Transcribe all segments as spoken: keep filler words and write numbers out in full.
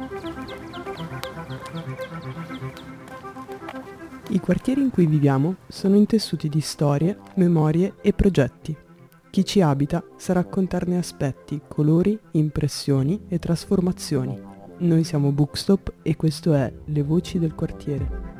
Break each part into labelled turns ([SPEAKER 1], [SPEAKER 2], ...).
[SPEAKER 1] I quartieri in cui viviamo sono intessuti di storie, memorie e progetti. Chi ci abita sa raccontarne aspetti, colori, impressioni e trasformazioni. Noi siamo Bookstop e questo è Le Voci del Quartiere.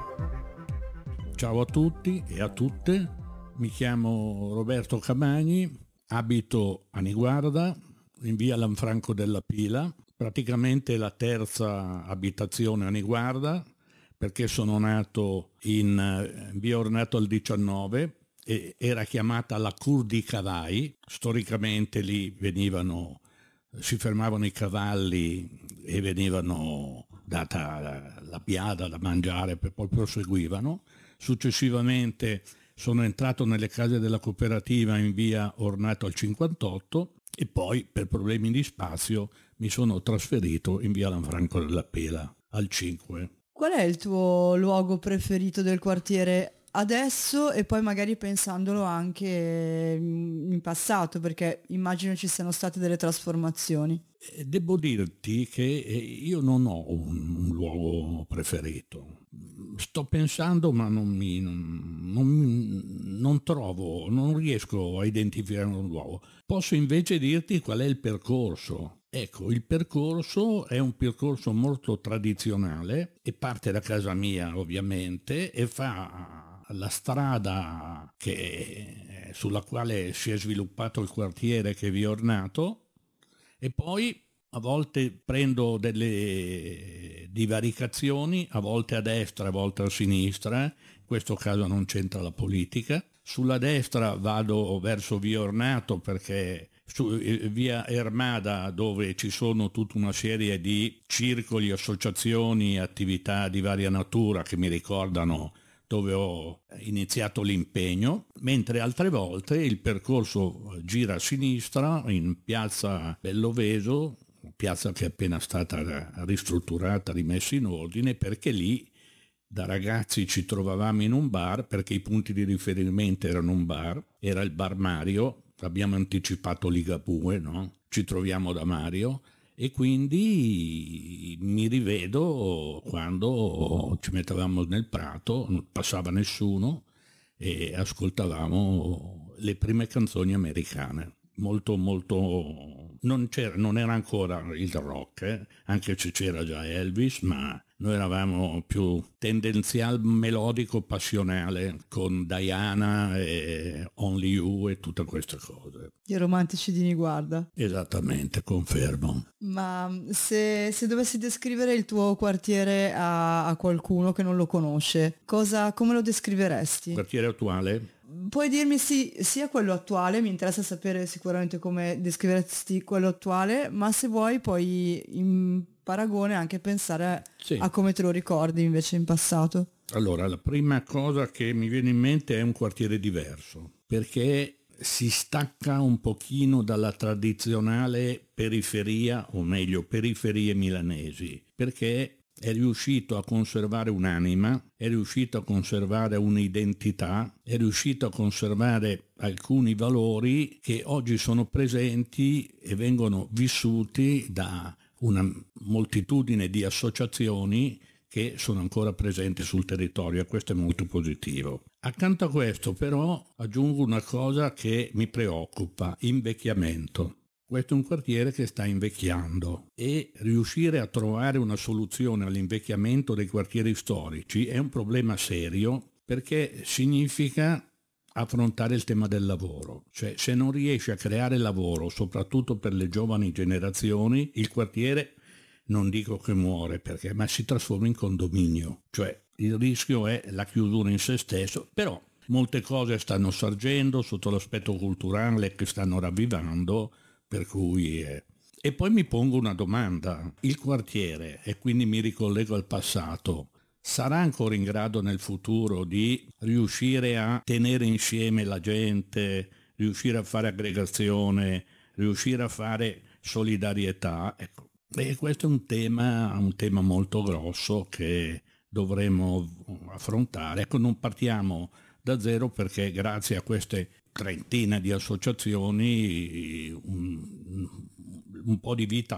[SPEAKER 2] Ciao a tutti e a tutte, mi chiamo Roberto Camagni, abito a Niguarda, in via Lanfranco della Pila, praticamente la terza abitazione a Niguarda, perché sono nato in via Ornato al diciannove e era chiamata la Cur di Cavai. Storicamente lì venivano, si fermavano i cavalli e venivano data la, la biada da mangiare, e poi proseguivano. Successivamente sono entrato nelle case della cooperativa in via Ornato al cinquantotto e poi per problemi di spazio mi sono trasferito in via Lanfranco della Pila al cinque.
[SPEAKER 3] Qual è il tuo luogo preferito del quartiere adesso e poi magari pensandolo anche in passato, perché immagino ci siano state delle trasformazioni?
[SPEAKER 2] Devo dirti che io non ho un, un luogo preferito. Sto pensando ma non mi non, non, non trovo, non riesco a identificare un luogo. Posso invece dirti qual è il percorso. Ecco, il percorso è un percorso molto tradizionale e parte da casa mia ovviamente e fa la strada che, sulla quale si è sviluppato il quartiere che vi ho ornato e poi a volte prendo delle divaricazioni, a volte a destra, a volte a sinistra, in questo caso non c'entra la politica. Sulla destra vado verso via Ornato perché su via Ermada, dove ci sono tutta una serie di circoli, associazioni, attività di varia natura che mi ricordano dove ho iniziato l'impegno, mentre altre volte il percorso gira a sinistra in piazza Belloveso, piazza che è appena stata ristrutturata, rimessa in ordine, perché lì da ragazzi ci trovavamo in un bar, perché i punti di riferimento erano un bar, era il bar Mario. Abbiamo anticipato Ligabue, no? Ci troviamo da Mario e quindi mi rivedo quando ci mettevamo nel prato, non passava nessuno e ascoltavamo le prime canzoni americane. Molto molto non c'era, non era ancora il rock, eh? Anche se c'era già Elvis, ma noi eravamo più tendenzial melodico passionale con Diana e Only You e tutte queste cose.
[SPEAKER 3] I romantici di Niguarda.
[SPEAKER 2] Esattamente, confermo.
[SPEAKER 3] Ma se, se dovessi descrivere il tuo quartiere a, a qualcuno che non lo conosce, cosa, come lo descriveresti?
[SPEAKER 2] Il quartiere attuale?
[SPEAKER 3] Puoi dirmi sì, sia quello attuale, mi interessa sapere sicuramente come descriveresti quello attuale, ma se vuoi poi in paragone anche pensare
[SPEAKER 2] sì.
[SPEAKER 3] a come te lo ricordi invece in passato.
[SPEAKER 2] Allora, la prima cosa che mi viene in mente è un quartiere diverso, perché si stacca un pochino dalla tradizionale periferia, o meglio periferie milanesi, perché è riuscito a conservare un'anima, è riuscito a conservare un'identità, è riuscito a conservare alcuni valori che oggi sono presenti e vengono vissuti da una moltitudine di associazioni che sono ancora presenti sul territorio e questo è molto positivo. Accanto a questo però aggiungo una cosa che mi preoccupa, invecchiamento. Questo è un quartiere che sta invecchiando e riuscire a trovare una soluzione all'invecchiamento dei quartieri storici è un problema serio perché significa affrontare il tema del lavoro. Cioè, se non riesci a creare lavoro, soprattutto per le giovani generazioni, il quartiere non dico che muore perché, ma si trasforma in condominio. Cioè, il rischio è la chiusura in se stesso, però molte cose stanno sorgendo sotto l'aspetto culturale che stanno ravvivando. Per cui eh. E poi mi pongo una domanda, il quartiere, e quindi mi ricollego al passato, sarà ancora in grado nel futuro di riuscire a tenere insieme la gente, riuscire a fare aggregazione, riuscire a fare solidarietà? Ecco. E questo è un tema, un tema molto grosso che dovremo affrontare. Ecco, non partiamo da zero perché grazie a queste trentina di associazioni un, un po' di vita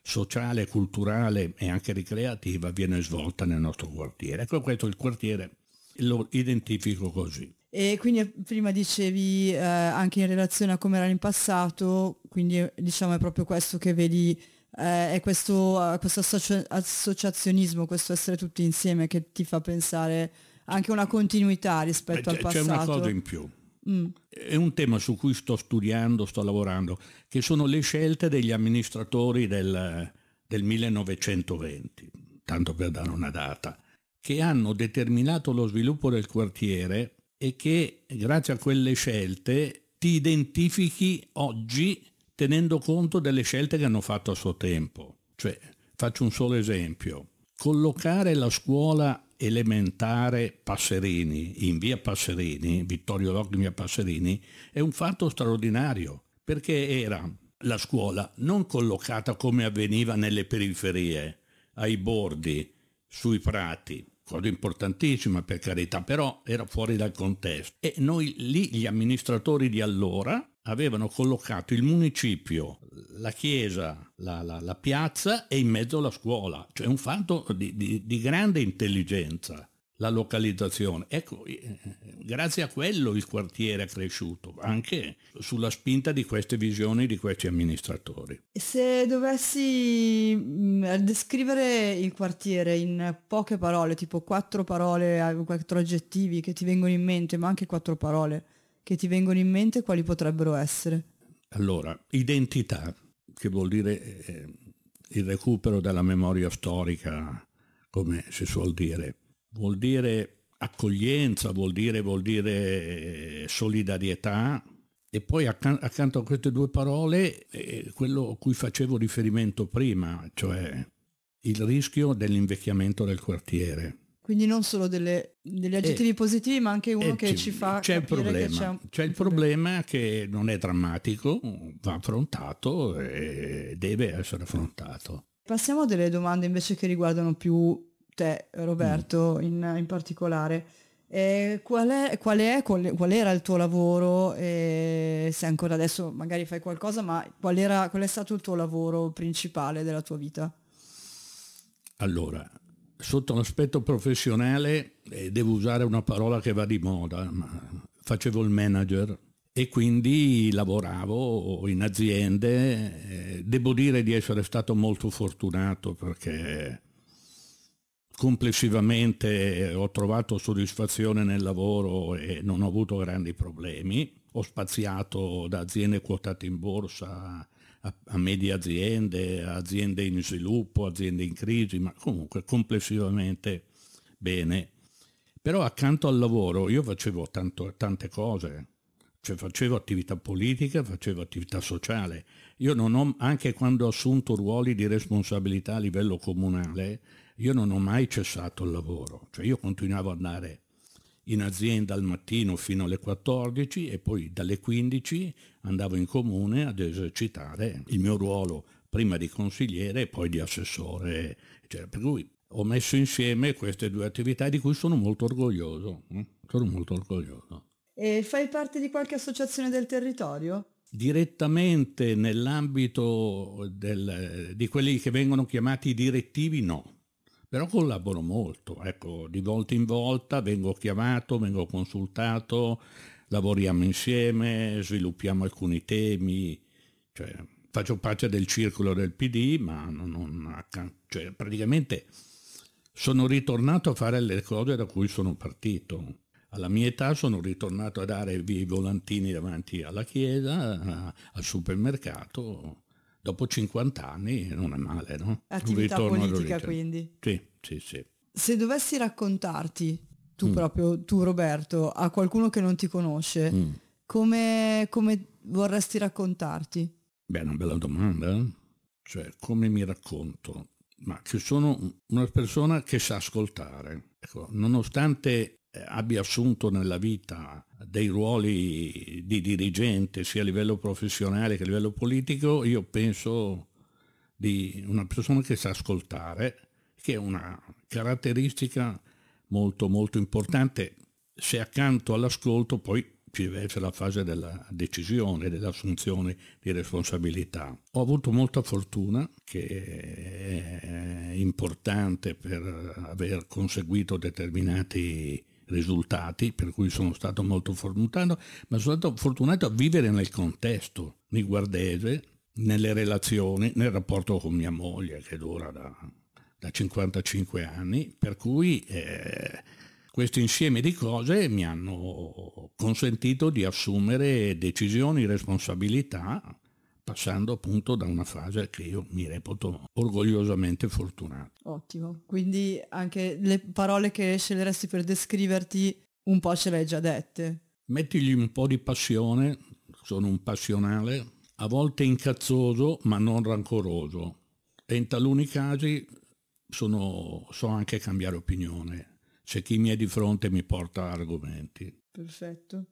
[SPEAKER 2] sociale, culturale e anche ricreativa viene svolta nel nostro quartiere. Ecco, questo il quartiere lo identifico così.
[SPEAKER 3] E quindi prima dicevi eh, anche in relazione a come era in passato, quindi diciamo è proprio questo che vedi, eh, è questo, eh, questo associ- associazionismo, questo essere tutti insieme che ti fa pensare anche una continuità rispetto
[SPEAKER 2] Beh,
[SPEAKER 3] al passato.
[SPEAKER 2] C'è una cosa in più. Mm. È un tema su cui sto studiando, sto lavorando, che sono le scelte degli amministratori del, del millenovecentoventi, tanto per dare una data, che hanno determinato lo sviluppo del quartiere e che grazie a quelle scelte ti identifichi oggi tenendo conto delle scelte che hanno fatto a suo tempo. Cioè, faccio un solo esempio. Collocare la scuola elementare Passerini in via Passerini, Vittorio Rocchi in via Passerini, è un fatto straordinario, perché era la scuola non collocata come avveniva nelle periferie, ai bordi, sui prati, cosa importantissima per carità, però era fuori dal contesto. E noi lì, gli amministratori di allora, avevano collocato il municipio, la chiesa, la, la, la piazza e in mezzo la scuola. Cioè un fatto di, di, di grande intelligenza, la localizzazione. Ecco, eh, grazie a quello il quartiere è cresciuto, anche sulla spinta di queste visioni di questi amministratori.
[SPEAKER 3] Se dovessi mh, descrivere il quartiere in poche parole, tipo quattro parole, quattro aggettivi che ti vengono in mente, ma anche quattro parole che ti vengono in mente, quali potrebbero essere?
[SPEAKER 2] Allora, identità, che vuol dire eh, il recupero della memoria storica, come si suol dire, vuol dire accoglienza, vuol dire, vuol dire eh, solidarietà, e poi accan- accanto a queste due parole eh, quello a cui facevo riferimento prima, cioè il rischio dell'invecchiamento del quartiere.
[SPEAKER 3] Quindi non solo delle, degli aggettivi
[SPEAKER 2] e,
[SPEAKER 3] positivi, ma anche uno che
[SPEAKER 2] c-
[SPEAKER 3] ci fa
[SPEAKER 2] c'è
[SPEAKER 3] capire
[SPEAKER 2] il problema,
[SPEAKER 3] che c'è un
[SPEAKER 2] c'è il
[SPEAKER 3] problema.
[SPEAKER 2] problema che non è drammatico, va affrontato e deve essere affrontato.
[SPEAKER 3] Passiamo a delle domande invece che riguardano più te, Roberto, mm. in, in particolare. Eh, qual è, qual è, qual, qual era il tuo lavoro, eh, se ancora adesso magari fai qualcosa, ma qual, era, qual è stato il tuo lavoro principale della tua vita?
[SPEAKER 2] Allora, sotto l'aspetto professionale, eh, devo usare una parola che va di moda, ma facevo il manager e quindi lavoravo in aziende. Eh, devo dire di essere stato molto fortunato perché complessivamente ho trovato soddisfazione nel lavoro e non ho avuto grandi problemi. Ho spaziato da aziende quotate in borsa a, a medie aziende, a aziende in sviluppo, aziende in crisi, ma comunque complessivamente bene. Però accanto al lavoro io facevo tanto, tante cose, cioè facevo attività politica, facevo attività sociale. Io non ho, anche quando ho assunto ruoli di responsabilità a livello comunale, io non ho mai cessato il lavoro, cioè io continuavo ad andare in azienda al mattino fino alle quattordici e poi dalle quindici andavo in comune ad esercitare il mio ruolo prima di consigliere e poi di assessore, eccetera. Per cui ho messo insieme queste due attività di cui sono molto orgoglioso, sono molto orgoglioso.
[SPEAKER 3] E fai parte di qualche associazione del territorio?
[SPEAKER 2] Direttamente nell'ambito del, di quelli che vengono chiamati direttivi no. Però collaboro molto, ecco, di volta in volta vengo chiamato, vengo consultato, lavoriamo insieme, sviluppiamo alcuni temi, cioè faccio parte del circolo del P D, ma non, non cioè, praticamente sono ritornato a fare le cose da cui sono partito. Alla mia età sono ritornato a dare via i volantini davanti alla chiesa, al supermercato. Dopo cinquanta anni non è male, no?
[SPEAKER 3] Attività politica quindi.
[SPEAKER 2] Sì, sì, sì.
[SPEAKER 3] Se dovessi raccontarti, tu mm. proprio, tu Roberto, a qualcuno che non ti conosce, mm. come, come vorresti raccontarti?
[SPEAKER 2] Beh, è una bella domanda. Cioè, come mi racconto? Ma che sono una persona che sa ascoltare. Ecco, nonostante abbia assunto nella vita dei ruoli di dirigente sia a livello professionale che a livello politico, io penso di una persona che sa ascoltare, che è una caratteristica molto molto importante se accanto all'ascolto poi ci deve essere la fase della decisione, dell'assunzione di responsabilità. Ho avuto molta fortuna, che è importante per aver conseguito determinati risultati, per cui sono stato molto fortunato, ma sono stato fortunato a vivere nel contesto niguardese, nelle relazioni, nel rapporto con mia moglie che dura da, da cinquantacinque anni, per cui eh, questo insieme di cose mi hanno consentito di assumere decisioni, responsabilità, passando appunto da una fase che io mi reputo orgogliosamente fortunato.
[SPEAKER 3] Ottimo, quindi anche le parole che sceglieresti per descriverti un po' ce le hai già dette.
[SPEAKER 2] Mettigli un po' di passione, sono un passionale, a volte incazzoso ma non rancoroso, e in taluni casi sono, so anche cambiare opinione se chi mi è di fronte mi porta argomenti.
[SPEAKER 3] Perfetto.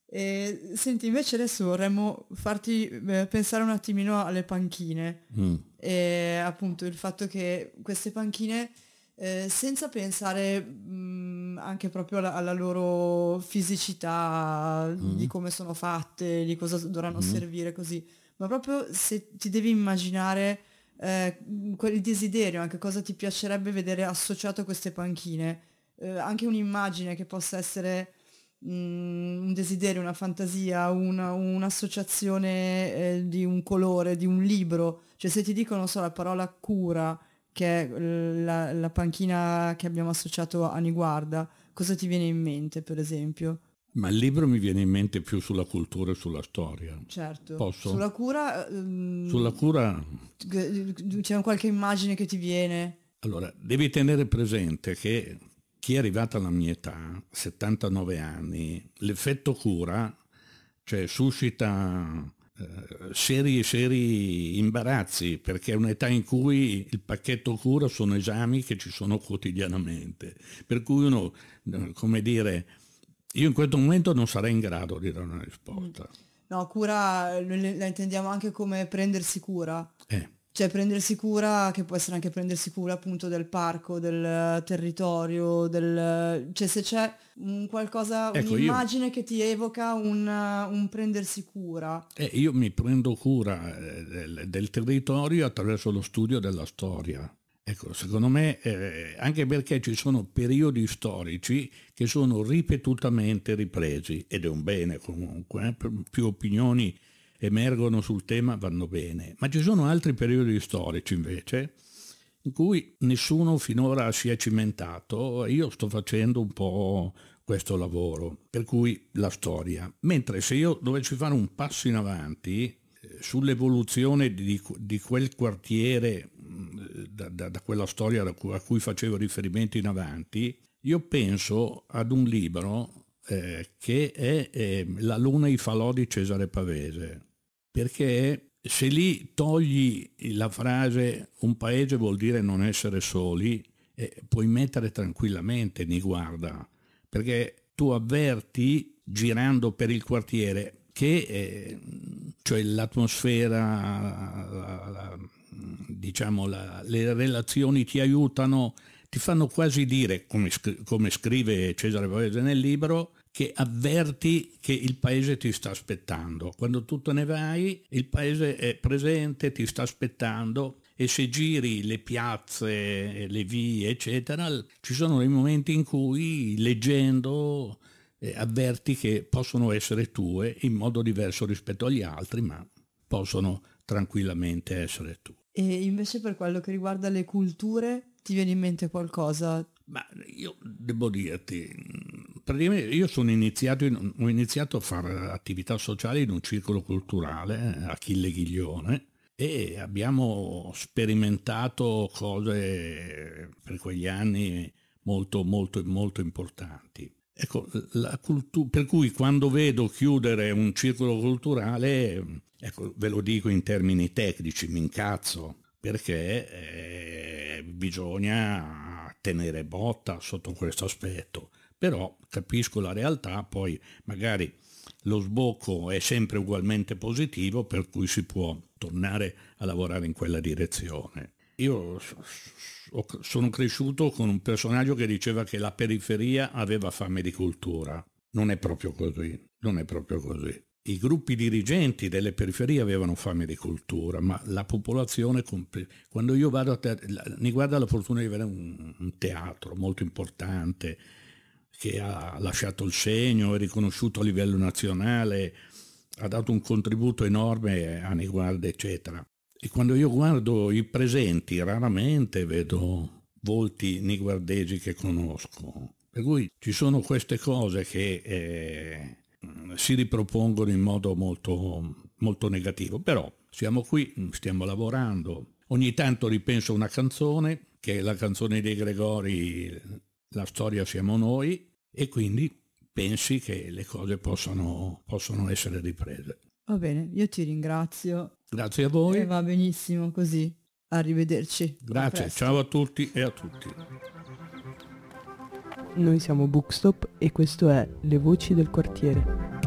[SPEAKER 3] E, senti, invece adesso vorremmo farti eh, pensare un attimino alle panchine. Mm. E appunto il fatto che queste panchine, eh, senza pensare mh, anche proprio alla, alla loro fisicità, mm. di come sono fatte, di cosa dovranno mm. servire, così, ma proprio se ti devi immaginare eh, quel desiderio, anche cosa ti piacerebbe vedere associato a queste panchine, eh, anche un'immagine che possa essere un desiderio, una fantasia, una, un'associazione eh, di un colore, di un libro. Cioè se ti dico, non so, la parola cura, che è la, la panchina che abbiamo associato a Niguarda, cosa ti viene in mente, per esempio?
[SPEAKER 2] Ma il libro mi viene in mente più sulla cultura e sulla storia.
[SPEAKER 3] Certo.
[SPEAKER 2] Posso?
[SPEAKER 3] Sulla cura... Um,
[SPEAKER 2] sulla cura...
[SPEAKER 3] C'è qualche immagine che ti viene?
[SPEAKER 2] Allora, devi tenere presente che chi è arrivato alla mia età, settantanove anni, l'effetto cura, cioè suscita eh, seri e seri imbarazzi, perché è un'età in cui il pacchetto cura sono esami che ci sono quotidianamente, per cui uno, come dire, io in questo momento non sarei in grado di dare una risposta.
[SPEAKER 3] No, cura la intendiamo anche come prendersi cura.
[SPEAKER 2] Eh.
[SPEAKER 3] Cioè prendersi cura, che può essere anche prendersi cura appunto del parco, del territorio, del, cioè se c'è un qualcosa, ecco, un'immagine io, che ti evoca un, un prendersi cura.
[SPEAKER 2] Eh, io mi prendo cura eh, del, del territorio attraverso lo studio della storia. Ecco, secondo me, eh, anche perché ci sono periodi storici che sono ripetutamente ripresi, ed è un bene comunque, eh, più opinioni emergono sul tema vanno bene, ma ci sono altri periodi storici invece in cui nessuno finora si è cimentato. Io sto facendo un po' questo lavoro, per cui la storia, mentre se io dovessi fare un passo in avanti eh, sull'evoluzione di, di quel quartiere, da, da, da quella storia da cui, a cui facevo riferimento in avanti, io penso ad un libro eh, che è eh, La luna e i falò di Cesare Pavese. Perché se lì togli la frase un paese vuol dire non essere soli, eh, puoi mettere tranquillamente Niguarda, perché tu avverti girando per il quartiere che eh, cioè l'atmosfera, la, la, diciamo la, le relazioni ti aiutano, ti fanno quasi dire, come, come scrive Cesare Pavese nel libro, che avverti che il paese ti sta aspettando. Quando tu te ne vai, il paese è presente, ti sta aspettando, e se giri le piazze, le vie, eccetera, ci sono dei momenti in cui, leggendo, eh, avverti che possono essere tue in modo diverso rispetto agli altri, ma possono tranquillamente essere tue.
[SPEAKER 3] E invece per quello che riguarda le culture, ti viene in mente qualcosa?
[SPEAKER 2] Ma io devo dirti, praticamente io sono iniziato in, ho iniziato a fare attività sociali in un circolo culturale, Achille Ghiglione, e abbiamo sperimentato cose per quegli anni molto molto molto importanti. Ecco, la cultura, per cui quando vedo chiudere un circolo culturale, ecco, ve lo dico in termini tecnici, mi incazzo, perché eh, bisogna tenere botta sotto questo aspetto, però capisco la realtà, poi magari lo sbocco è sempre ugualmente positivo, per cui si può tornare a lavorare in quella direzione. Io sono cresciuto con un personaggio che diceva che la periferia aveva fame di cultura. Non è proprio così, non è proprio così. I gruppi dirigenti delle periferie avevano fame di cultura, ma la popolazione, quando io vado a teatro, mi guarda la fortuna di avere un, un teatro molto importante che ha lasciato il segno, è riconosciuto a livello nazionale, ha dato un contributo enorme a Niguarda, eccetera. E quando io guardo i presenti, raramente vedo volti niguardesi che conosco. Per cui ci sono queste cose che eh, si ripropongono in modo molto, molto negativo. Però siamo qui, stiamo lavorando. Ogni tanto ripenso a una canzone, che è la canzone dei Gregori, La storia siamo noi, e quindi pensi che le cose possano, possono essere riprese.
[SPEAKER 3] Va bene, io ti ringrazio.
[SPEAKER 2] Grazie a voi.
[SPEAKER 3] E va benissimo così. Arrivederci.
[SPEAKER 2] Grazie, a ciao a tutti e a tutti.
[SPEAKER 1] Noi siamo Bookstop e questo è Le Voci del Quartiere.